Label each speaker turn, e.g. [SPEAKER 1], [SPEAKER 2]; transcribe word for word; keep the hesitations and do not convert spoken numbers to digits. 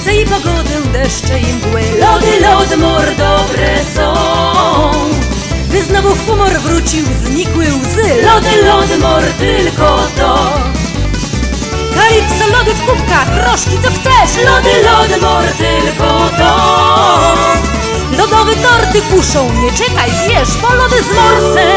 [SPEAKER 1] słońce i pogodę, deszcze i mgły. Lody, lody, mor dobre są, by znowu w humor wrócił, znikły łzy. Lody, lody, mor tylko to. Kalipso, lody w kubkach, rożki, co chcesz. Lody, lody, mor tylko to. Lodowe torty kuszą, nie czekaj, wiesz, bo lody z morsem